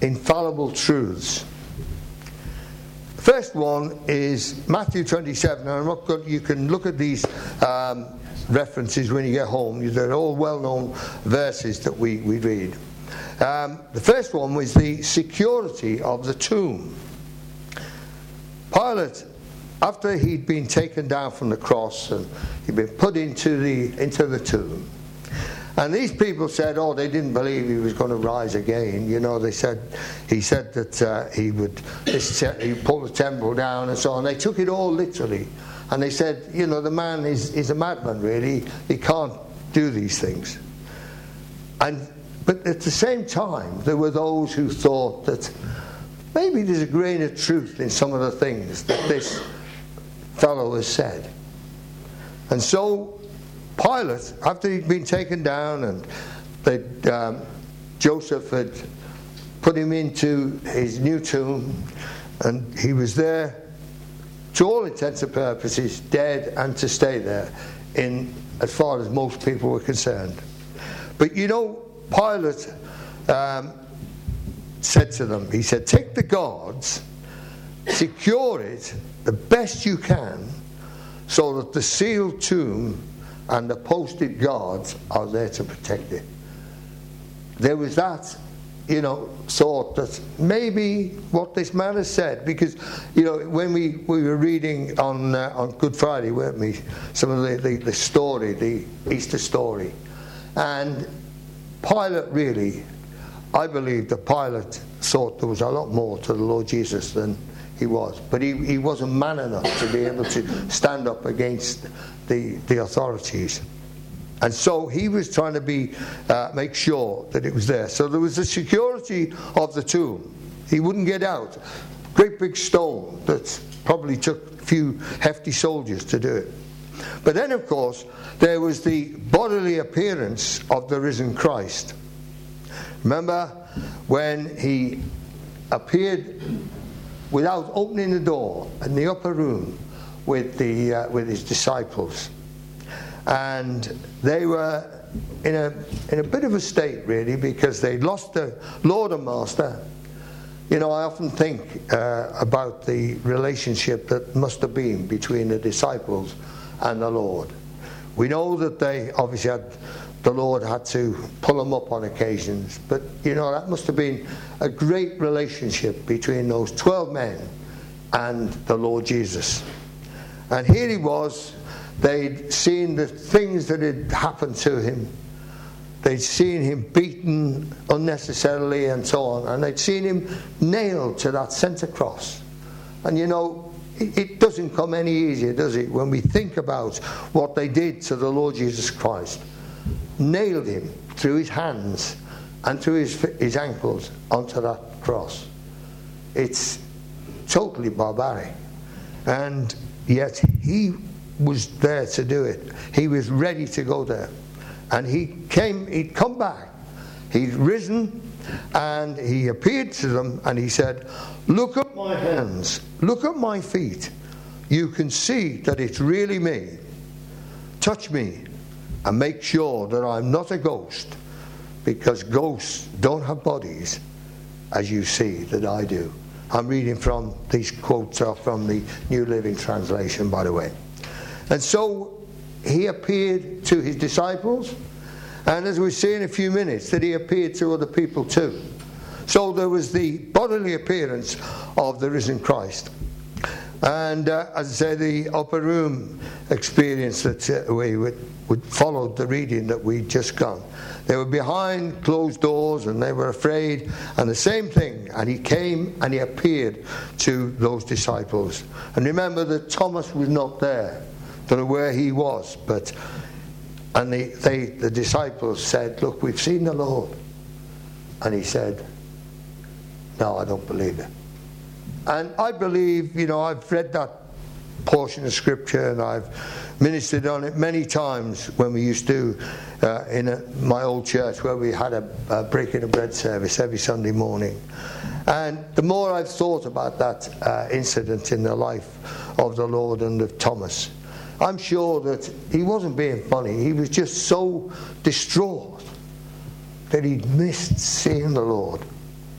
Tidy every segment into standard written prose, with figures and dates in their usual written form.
infallible truths. The first one is Matthew 27. And I'm not going, you can look at these references when you get home. They're all well-known verses that we read. The first one was the security of the tomb. Pilate, after he'd been taken down from the cross and he'd been put into the tomb, and these people said, oh, they didn't believe he was going to rise again. You know, he said that he'd pull the temple down and so on. They took it all literally. And they said, you know, the man is a madman, really. He can't do these things. But at the same time, there were those who thought that maybe there's a grain of truth in some of the things that this fellow has said. And so Pilate, after he'd been taken down and Joseph had put him into his new tomb, and he was there, to all intents and purposes, dead and to stay there, in as far as most people were concerned. But you know, Pilate said to them, he said, take the guards, secure it the best you can, so that the sealed tomb and the posted guards are there to protect it. There was that, you know, thought that maybe what this man has said, because, you know, when we were reading on Good Friday, weren't we, some of the story, the Easter story, and Pilate really, I believe that Pilate thought there was a lot more to the Lord Jesus than he was, but he wasn't man enough to be able to stand up against the authorities. And so he was trying to make sure that it was there. So there was the security of the tomb. He wouldn't get out. Great big stone that probably took a few hefty soldiers to do it. But then, of course, there was the bodily appearance of the risen Christ. Remember when he appeared without opening the door in the upper room with his disciples. And they were in a bit of a state, really, because they'd lost their Lord and Master. You know, I often think about the relationship that must have been between the disciples and the Lord. We know that they obviously the Lord had to pull them up on occasions, but you know, that must have been a great relationship between those 12 men and the Lord Jesus. And here he was. They'd seen the things that had happened to him. They'd seen him beaten unnecessarily and so on. And they'd seen him nailed to that centre cross. And you know, it doesn't come any easier, does it, when we think about what they did to the Lord Jesus Christ. Nailed him through his hands and through his ankles onto that cross. It's totally barbaric. And yet he was there to do it. He was ready to go there. And he'd come back. He'd risen and he appeared to them and he said, look at my hands, look at my feet. You can see that it's really me. Touch me and make sure that I'm not a ghost, because ghosts don't have bodies as you see that I do. I'm reading from these quotes are from the New Living Translation, by the way. And so he appeared to his disciples, and as we'll see in a few minutes, that he appeared to other people too. So there was the bodily appearance of the risen Christ. And as I say, the upper room experience that we would follow the reading that we'd just gone. They were behind closed doors and they were afraid, and the same thing. And he came and he appeared to those disciples. And remember that Thomas was not there. Don't know where he was, but the disciples said, look, we've seen the Lord. And he said, no, I don't believe it. And I believe, you know, I've read that portion of scripture and I've ministered on it many times when we used to in my old church, where we had a breaking of bread service every Sunday morning. And the more I've thought about that incident in the life of the Lord and of Thomas, I'm sure that he wasn't being funny. He was just so distraught that he'd missed seeing the Lord.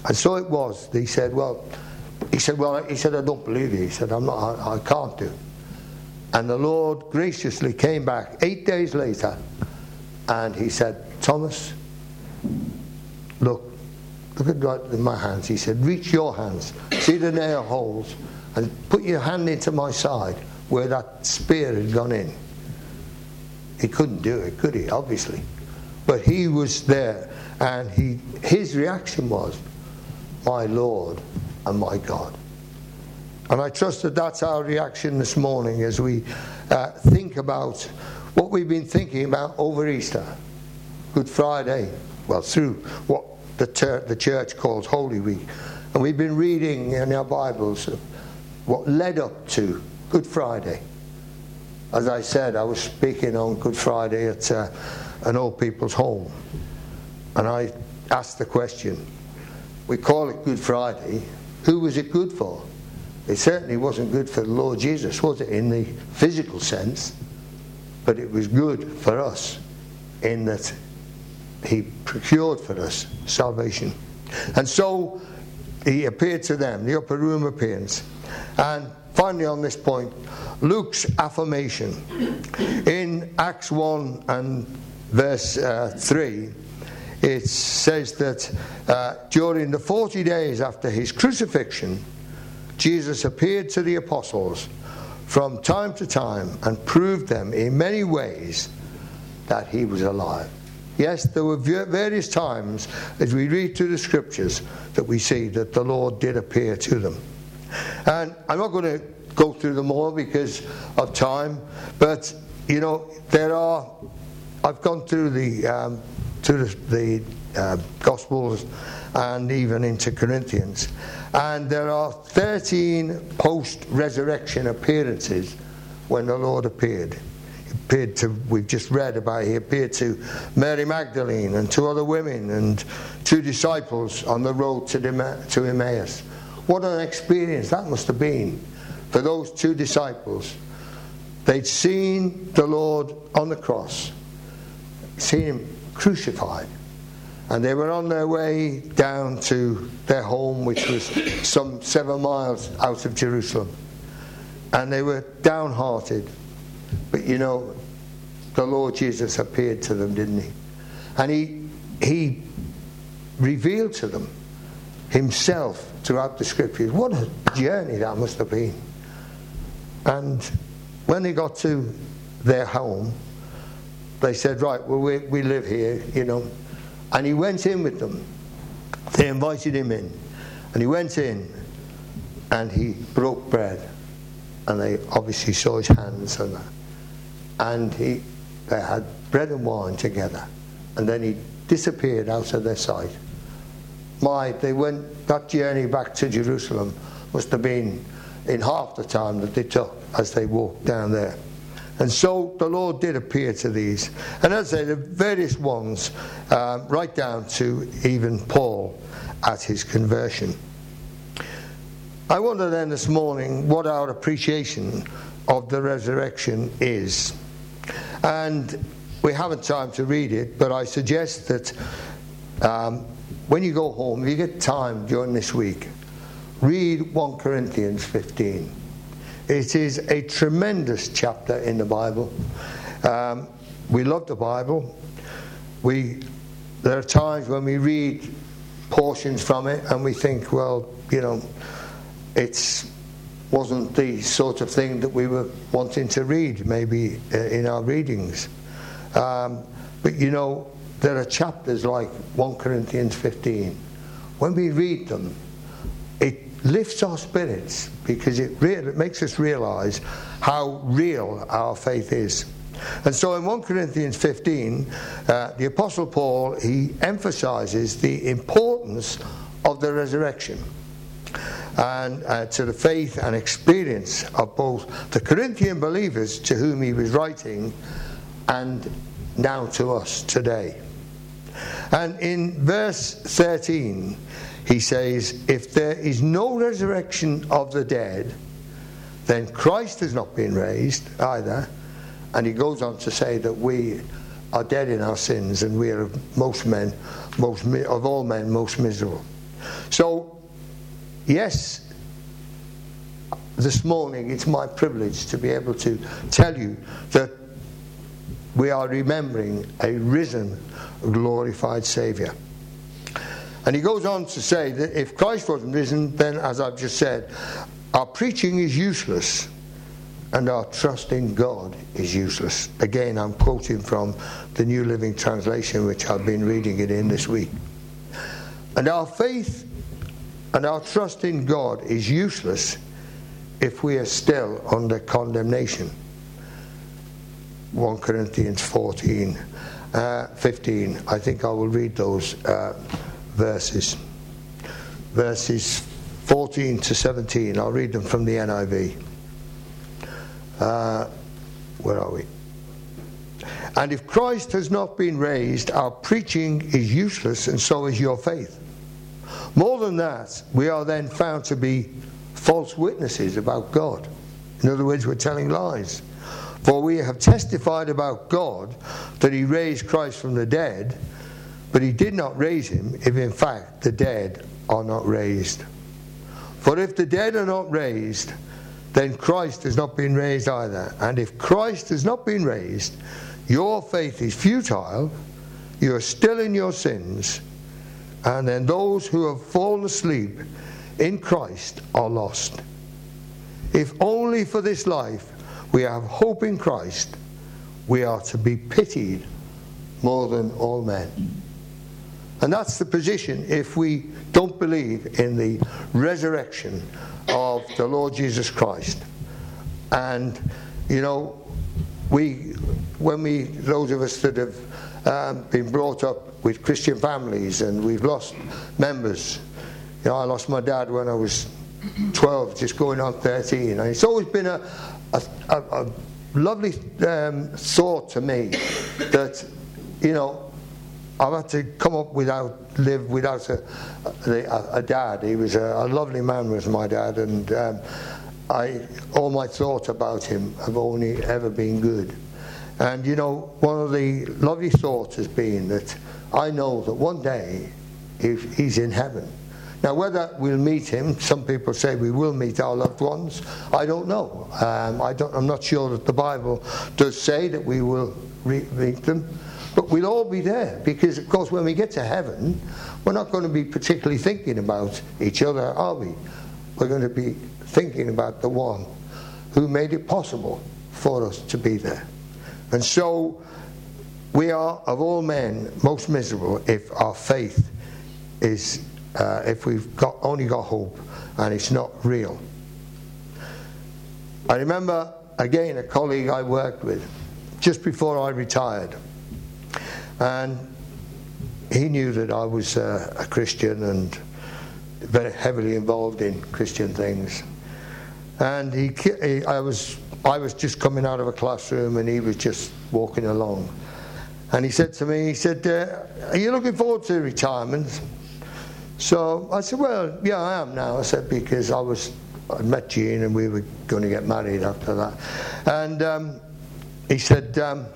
And so it was. He said, I don't believe you. He said, I can't do. And the Lord graciously came back 8 days later, and he said, Thomas, look at my hands. He said, reach your hands, see the nail holes, and put your hand into my side where that spear had gone in. He couldn't do it, could he? Obviously. But he was there, and his reaction was, my Lord and my God. And I trust that that's our reaction this morning as we think about what we've been thinking about over Easter, Good Friday, through what the church calls Holy Week. And we've been reading in our Bibles what led up to Good Friday. As I said, I was speaking on Good Friday at an old people's home. And I asked the question, we call it Good Friday, who was it good for? It certainly wasn't good for the Lord Jesus, was it, in the physical sense? But it was good for us in that he procured for us salvation. And so he appeared to them, the upper room appearance. And finally on this point, Luke's affirmation. In Acts 1 and verse 3, it says that during the 40 days after his crucifixion, Jesus appeared to the apostles from time to time and proved them in many ways that he was alive. Yes, there were various times as we read through the scriptures that we see that the Lord did appear to them. And I'm not going to go through them all because of time, but I've gone through the Gospels and even into Corinthians, and there are 13 post-resurrection appearances when the Lord appeared. We've just read about he appeared to Mary Magdalene and 2 other women and 2 disciples on the road to Emmaus. What an experience that must have been for those 2 disciples. They'd seen the Lord on the cross, seen him crucified, and they were on their way down to their home, which was some 7 miles out of Jerusalem, and they were downhearted. But the Lord Jesus appeared to them, didn't he? And he revealed to them himself throughout the scriptures. What a journey that must have been. And when they got to their home, they said, right, well, we live here, And he went in with them. They invited him in. And he went in and he broke bread. And they obviously saw his hands and that. And they had bread and wine together. And then he disappeared out of their sight. That journey back to Jerusalem must have been in half the time that they took as they walked down there. And so the Lord did appear to these. And as I say, the various ones, right down to even Paul at his conversion. I wonder then this morning what our appreciation of the resurrection is. And we haven't time to read it, but I suggest that when you go home, if you get time during this week, read 1 Corinthians 15. It is a tremendous chapter in the Bible. We love the Bible. There are times when we read portions from it and we think, well, it wasn't the sort of thing that we were wanting to read maybe in our readings. But there are chapters like 1 Corinthians 15. When we read them, it lifts our spirits because it makes us realize how real our faith is. And so in 1 Corinthians 15, the Apostle Paul, he emphasizes the importance of the resurrection and to the faith and experience of both the Corinthian believers to whom he was writing and now to us today. And in verse 13 he says, if there is no resurrection of the dead, then Christ has not been raised either. And he goes on to say that we are dead in our sins and we are of all men most miserable. So, yes, this morning it's my privilege to be able to tell you that we are remembering a risen, glorified Saviour. And he goes on to say that if Christ wasn't risen, then, as I've just said, our preaching is useless and our trust in God is useless. Again, I'm quoting from the New Living Translation, which I've been reading it in this week. And our faith and our trust in God is useless if we are still under condemnation. 1 Corinthians 15. I think I will read those verses 14 to 17. I'll read them from the NIV. Where are we? And if Christ has not been raised, our preaching is useless, and so is your faith. More than that, we are then found to be false witnesses about God. In other words, we're telling lies. For we have testified about God that he raised Christ from the dead, but he did not raise him if in fact the dead are not raised. For if the dead are not raised, then Christ has not been raised either. And if Christ has not been raised, your faith is futile, you are still in your sins, and then those who have fallen asleep in Christ are lost. If only for this life we have hope in Christ, we are to be pitied more than all men. And that's the position if we don't believe in the resurrection of the Lord Jesus Christ. And, you know, those of us that have been brought up with Christian families and we've lost members. You know, I lost my dad when I was 12, just going on 13. And it's always been a lovely thought to me that, you know, I've had to come up live without a dad. He was a lovely man, was my dad, and all my thoughts about him have only ever been good. And you know, one of the lovely thoughts has been that I know that one day he's in heaven. Now, whether we'll meet him, some people say we will meet our loved ones. I don't know. I'm not sure that the Bible does say that we will meet them. But we'll all be there, because of course when we get to heaven, we're not going to be particularly thinking about each other, are we? We're going to be thinking about the one who made it possible for us to be there. And so we are, of all men, most miserable if our faith is, if we've only got hope and it's not real. I remember, again, a colleague I worked with just before I retired. And he knew that I was a Christian and very heavily involved in Christian things. And I was just coming out of a classroom and he was just walking along. And he said to me, are you looking forward to retirement? So I said, well, yeah, I am now. I said, because I met Jean and we were going to get married after that. And he said,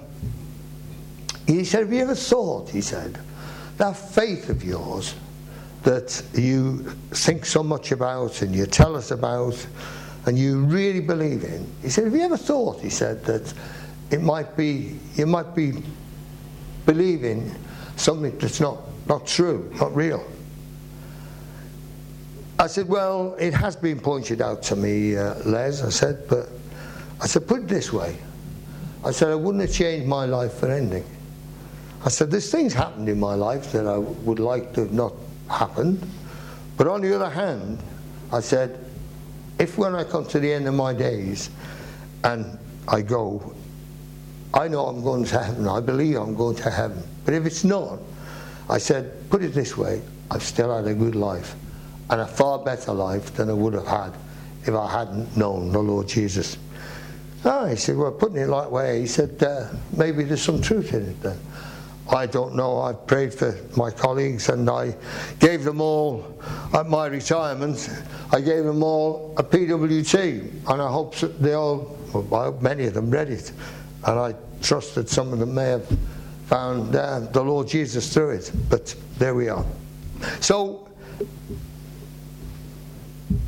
have you ever thought, he said, that faith of yours that you think so much about and you tell us about and you really believe in, he said, have you ever thought, he said, that you might be believing something that's not true, not real? I said, well, it has been pointed out to me, Les, I said, but I said, put it this way. I said, I wouldn't have changed my life for anything. I said, there's things happened in my life that I would like to have not happened. But on the other hand, I said, if when I come to the end of my days and I go, I know I'm going to heaven, I believe I'm going to heaven. But if it's not, I said, put it this way, I've still had a good life and a far better life than I would have had if I hadn't known the Lord Jesus. He said, well, putting it that way, he said, maybe there's some truth in it then. I don't know. I prayed for my colleagues and I gave them all, at my retirement, I gave them all a PWT, and I hope that they all, well, I hope many of them read it, and I trust that some of them may have found the Lord Jesus through it, but there we are. So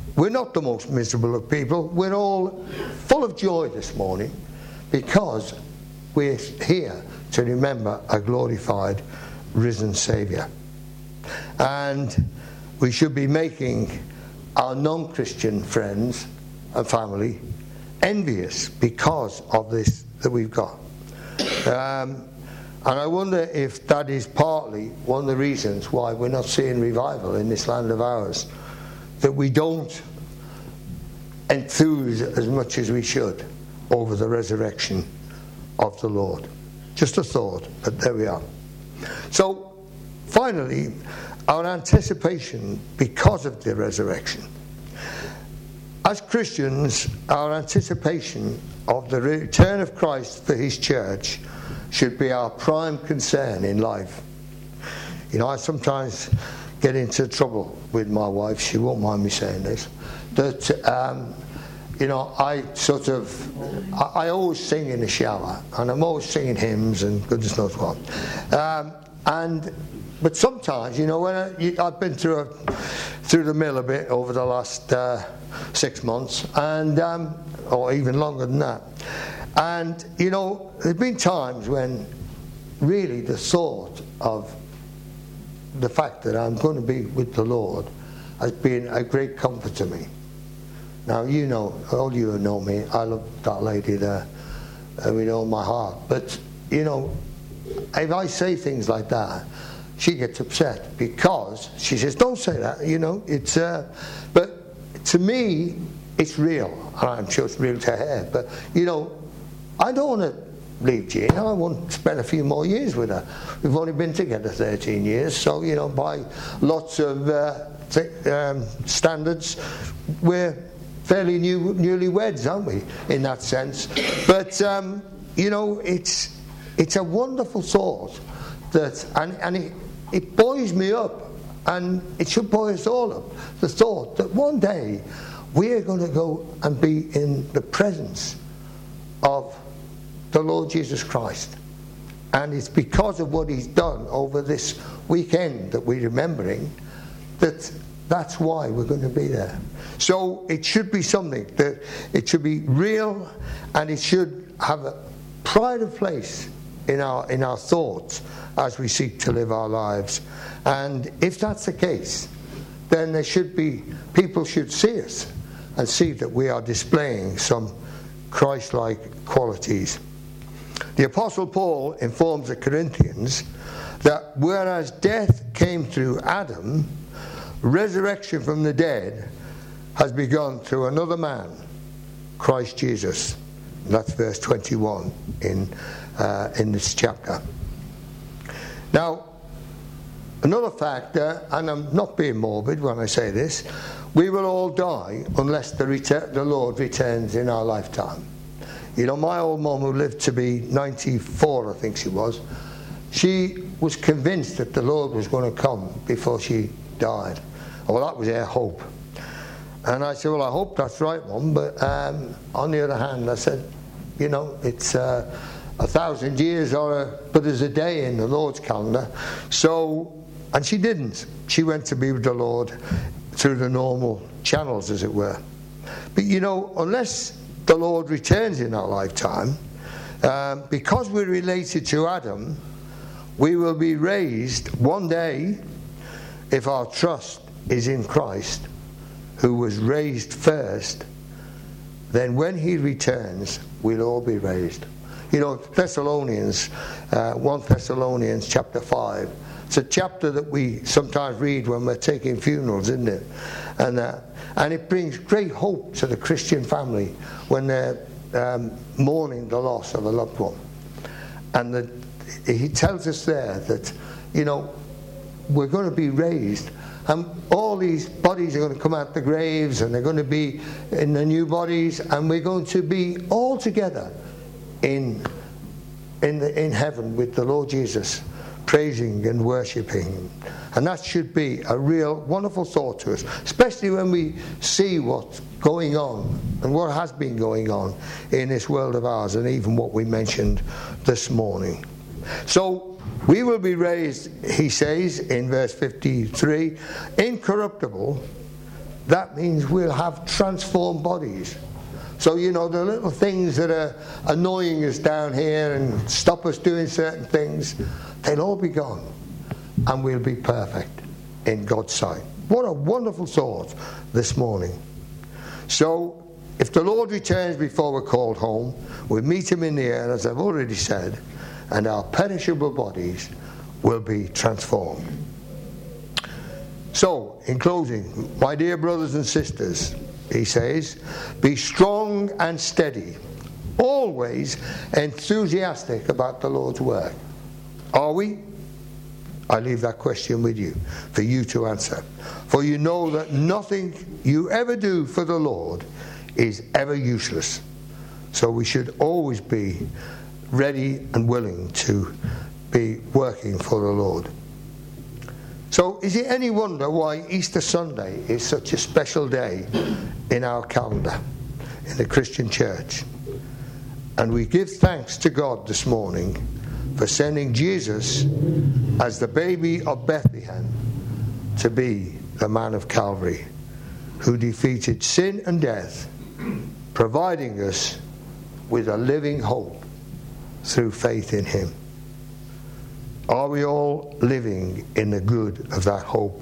we're not the most miserable of people. We're all full of joy this morning because we're here to remember a glorified, risen Saviour. And we should be making our non-Christian friends and family envious because of this that we've got. And I wonder if that is partly one of the reasons why we're not seeing revival in this land of ours, that we don't enthuse as much as we should over the resurrection of the Lord. Just a thought, but there we are. So, finally, our anticipation because of the resurrection. As Christians, our anticipation of the return of Christ for his church should be our prime concern in life. You know, I sometimes get into trouble with my wife, she won't mind me saying this, that you know, I always sing in the shower, and I'm always singing hymns and goodness knows what. But sometimes, you know, when I've been through the mill a bit over the last 6 months, and or even longer than that. And you know, there's been times when really the thought of the fact that I'm going to be with the Lord has been a great comfort to me. Now, you know, all you who know me, I love that lady there with all my heart. But, you know, if I say things like that, she gets upset because she says, don't say that, you know. It's but to me, it's real. And I'm sure it's real to her. But, you know, I don't want to leave Jean. I want to spend a few more years with her. We've only been together 13 years. So, you know, by lots of standards, we're fairly newlyweds, aren't we, in that sense? But you know, it's a wonderful thought that, and it buoys me up, and it should buoy us all up. The thought that one day we're going to go and be in the presence of the Lord Jesus Christ, and it's because of what He's done over this weekend that we're remembering that's why we're going to be there. So it should be something that it should be real, and it should have a pride of place in our thoughts as we seek to live our lives. And if that's the case, then people should see us and see that we are displaying some Christ-like qualities. The Apostle Paul informs the Corinthians that whereas death came through Adam, resurrection from the dead has begun through another man, Christ Jesus. And that's verse 21 in this chapter. Now, another factor, and I'm not being morbid when I say this, we will all die unless the Lord returns in our lifetime. You know, my old mum, who lived to be 94, I think she was convinced that the Lord was going to come before she died. Well, that was her hope. And I said, well, I hope that's right, Mum, but on the other hand, I said, you know, it's 1,000 years but there's a day in the Lord's calendar. So, and she didn't. She went to be with the Lord through the normal channels, as it were. But, you know, unless the Lord returns in our lifetime, because we're related to Adam, we will be raised one day if our trust is in Christ, who was raised first. Then when he returns, we'll all be raised. You know, 1 Thessalonians chapter 5. It's a chapter that we sometimes read when we're taking funerals, isn't it? And it brings great hope to the Christian family when they're mourning the loss of a loved one. And he tells us there that, you know, we're going to be raised, and all these bodies are going to come out the graves, and they're going to be in the new bodies, and we're going to be all together in heaven with the Lord Jesus, praising and worshipping. And that should be a real wonderful thought to us, especially when we see what's going on and what has been going on in this world of ours, and even what we mentioned this morning. So we will be raised, he says in verse 53, incorruptible, that means we'll have transformed bodies. So, you know, the little things that are annoying us down here and stop us doing certain things, they'll all be gone. And we'll be perfect in God's sight. What a wonderful thought this morning. So, if the Lord returns before we're called home, we'll meet him in the air, as I've already said, and our perishable bodies will be transformed. So, in closing, my dear brothers and sisters, he says, be strong and steady, always enthusiastic about the Lord's work. Are we? I leave that question with you, for you to answer. For you know that nothing you ever do for the Lord is ever useless. So we should always be ready and willing to be working for the Lord. So is it any wonder why Easter Sunday is such a special day in our calendar, in the Christian church? And we give thanks to God this morning for sending Jesus as the baby of Bethlehem to be the man of Calvary, who defeated sin and death, providing us with a living hope through faith in him. Are we all living in the good of that hope?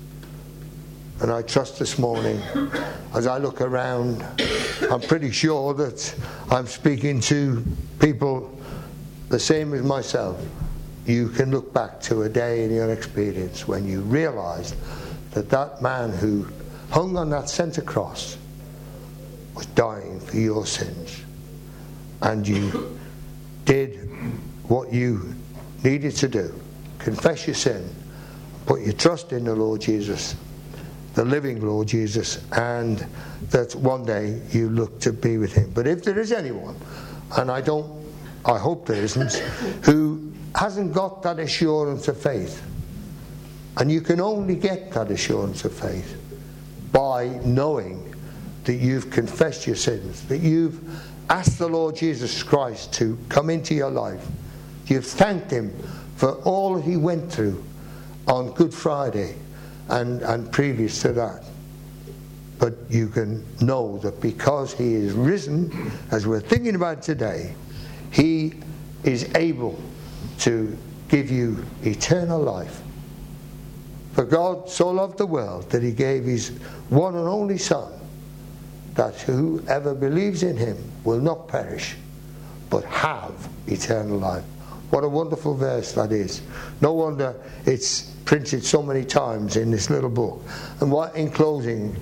And I trust this morning, as I look around, I'm pretty sure that I'm speaking to people the same as myself. You can look back to a day in your experience when you realised that that man who hung on that centre cross was dying for your sins. And you did what you needed to do. Confess your sin. Put your trust in the Lord Jesus, the living Lord Jesus, and that one day you look to be with him. But if there is anyone, and I hope there isn't, who hasn't got that assurance of faith, and you can only get that assurance of faith by knowing that you've confessed your sins, that you've asked the Lord Jesus Christ to come into your life. You've thanked him for all he went through on Good Friday and previous to that. But you can know that because he is risen, as we're thinking about today, he is able to give you eternal life. For God so loved the world that he gave his one and only Son, that whoever believes in him will not perish, but have eternal life. What a wonderful verse that is. No wonder it's printed so many times in this little book. And in closing,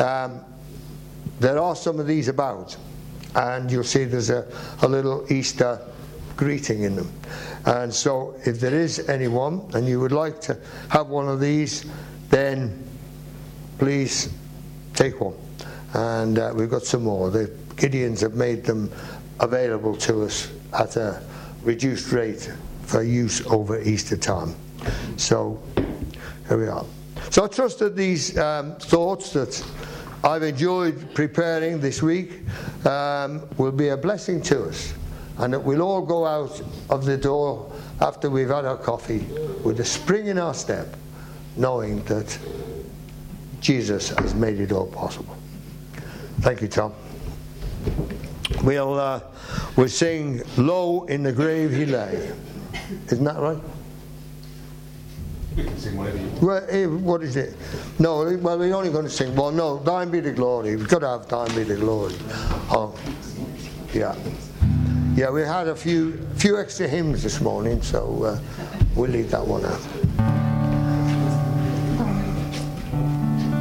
there are some of these about, and you'll see there's a little Easter greeting in them. And so if there is anyone and you would like to have one of these, then please take one. And we've got some more. The Gideons have made them available to us at a reduced rate for use over Easter time. So here we are. So I trust that these thoughts that I've enjoyed preparing this week will be a blessing to us, and that we'll all go out of the door after we've had our coffee with a spring in our step, knowing that Jesus has made it all possible. Thank you, Tom. We'll sing "Low in the Grave He Lay." Isn't that right? We can sing whatever you want. Well, what is it? No, well, we're only going to sing one. No, "Thine be the glory." We've got to have "Thine be the glory." Oh, yeah. Yeah, we had a few extra hymns this morning, so we'll leave that one out.